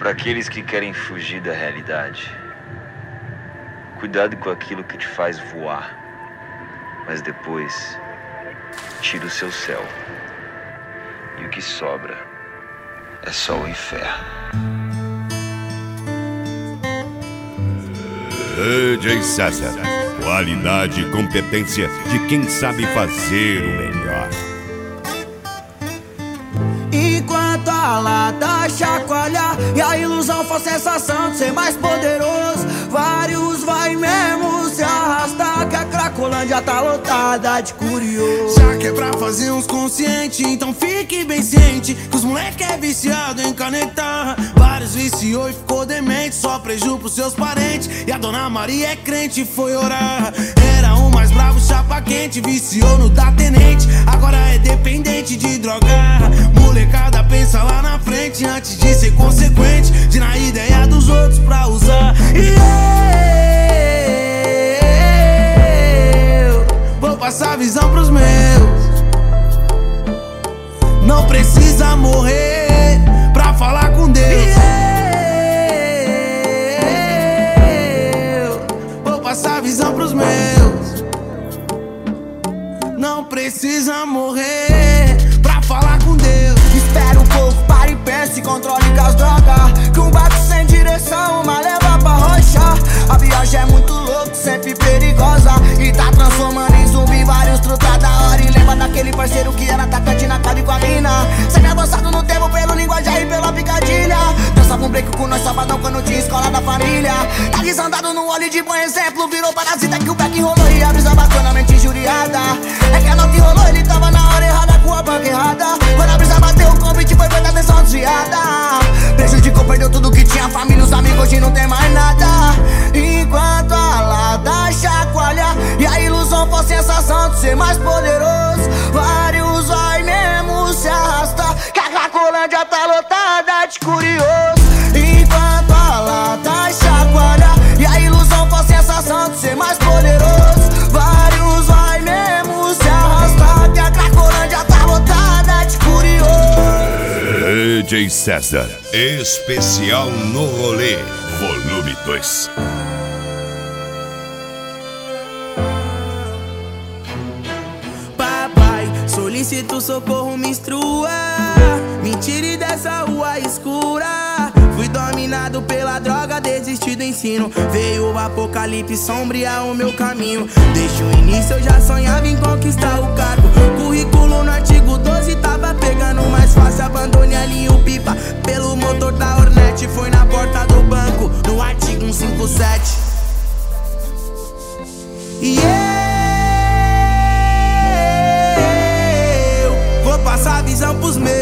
Para aqueles que querem fugir da realidade, cuidado com aquilo que te faz voar, mas depois tira o seu céu, e o que sobra é só o inferno. DJ César, qualidade e competência de quem sabe fazer o melhor. Enquanto a lata chacoalha e a ilusão for sensação de ser mais poderoso, vários vai mesmo se arrastar, que a Cracolândia tá lotada de curioso. Já que é pra fazer uns consciente, então fique bem ciente que os moleque é viciado em canetar. Vários viciou e ficou demente, só preju pros seus parentes. E a dona Maria é crente e foi orar. Era o mais bravo, chapa quente, viciou no da tenente, agora é dependente de drogar. Molecada pensa lá na frente antes de ser consequente, de na ideia dos outros pra usar. E eu vou passar a visão pros meus. Não precisa morrer pra falar com Deus. E eu vou passar a visão pros meus. Não precisa morrer pra falar com Deus. Espera um pouco, para e pensa e controle com as drogas, que um barco sem direção, uma leva pra rocha. A viagem é muito louca, sempre perigosa, e tá transformando em zumbi vários truta da hora. E lembra daquele parceiro que era atacante na cadeia com a mina, sempre avançado no tempo pelo linguajar e pela picadilha. Dançava um break com nós sabadão quando tinha escola da família. Tá desandado no olho de bom exemplo, virou parasita que o back rolou e a brisa bacana, mente injuriada. É que a nota rolou, ele tava na hora errada com a banca errada. Quando a brisa bateu, o convite foi feita atenção desviada. Prejudicou, perdeu tudo que tinha, família, os amigos, hoje não tem mais nada. Enquanto a lata chacoalha e a ilusão for sensação de ser mais poderoso, vários vai mesmo se arrastar, que a Cracolândia tá lotada de curioso. Enquanto a lata chacoalha e a ilusão for sensação de ser mais poderoso, vários vai mesmo se arrastar, que a Cracolândia tá lotada de curioso. DJ César, especial no rolê, volume 2. Papai, solicito socorro, me instrua, me tire dessa rua escura. Fui dominado pela droga, desisti do ensino. Veio o apocalipse sombrear o meu caminho. Desde o início eu já sonhava em conquistar o cargo. Currículo no artigo 12 tava pegando mais fácil. Abandone ali o pipa pelo motor da Hornet. Foi na porta do banco, no artigo 157. E eu vou passar a visão pros meus.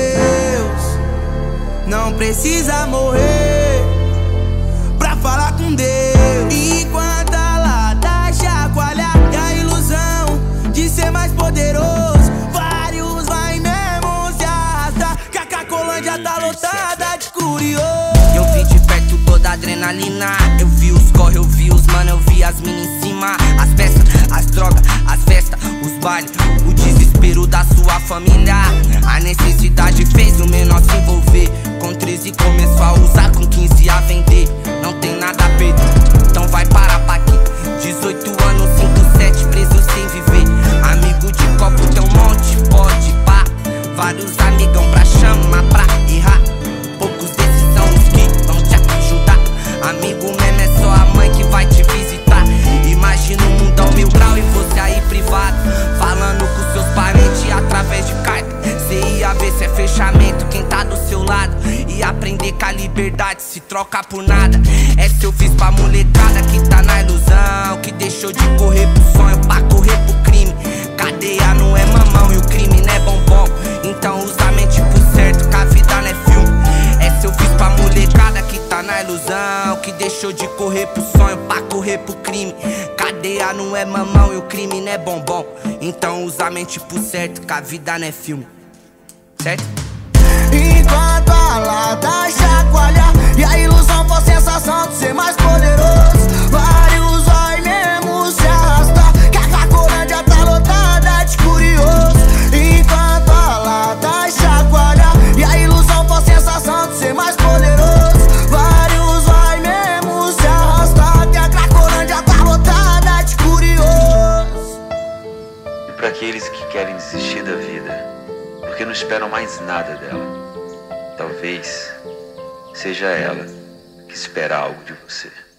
Não precisa morrer pra falar com Deus. Enquanto a lata chacoalha e a ilusão de ser mais poderoso, vários vai mesmo se arrastar, que a Cracolândia tá lotada de curioso. Eu vi de perto toda a adrenalina, eu vi os corre, eu vi os mano, eu vi as mina em cima. As peças, as drogas, as festas, os bailes, o desespero da sua família. A necessidade fez o menor se envolver. Com 13 começou a usar, com 15 a vender. Não tem nada a perder, então vai parar pra aqui. 18 anos, 5-7, preso sem viver. Amigo de copo tem um monte, pode pá. Vários amigão pra chamar, pra errar. Poucos desses são os que vão te ajudar. Amigo mesmo é só a mãe que vai te visitar. Imagina um mundão 1000 grau e você aí privado, falando com seus parentes através de carta. Cê ia ver se é fechamento quem tá do seu lado, e aprender que a liberdade se troca por nada. Essa eu fiz pra molecada que tá na ilusão, que deixou de correr pro sonho pra correr pro crime. Cadeia não é mamão e o crime não é bombom, então usa a mente pro certo, que a vida não é filme. Essa eu fiz pra molecada que tá na ilusão, que deixou de correr pro sonho pra correr pro crime. Cadeia não é mamão e o crime não é bombom, então usa a mente pro certo, que a vida não é filme. Certo? Enquanto a lata chacoalha e a ilusão for sensação de ser mais poderoso, vários vai mesmo se arrastar, que a Cracolândia tá lotada de curioso. Enquanto a lata chacoalha e a ilusão for sensação de ser mais poderoso, para aqueles que querem desistir da vida, porque não esperam mais nada dela. Talvez seja ela que espera algo de você.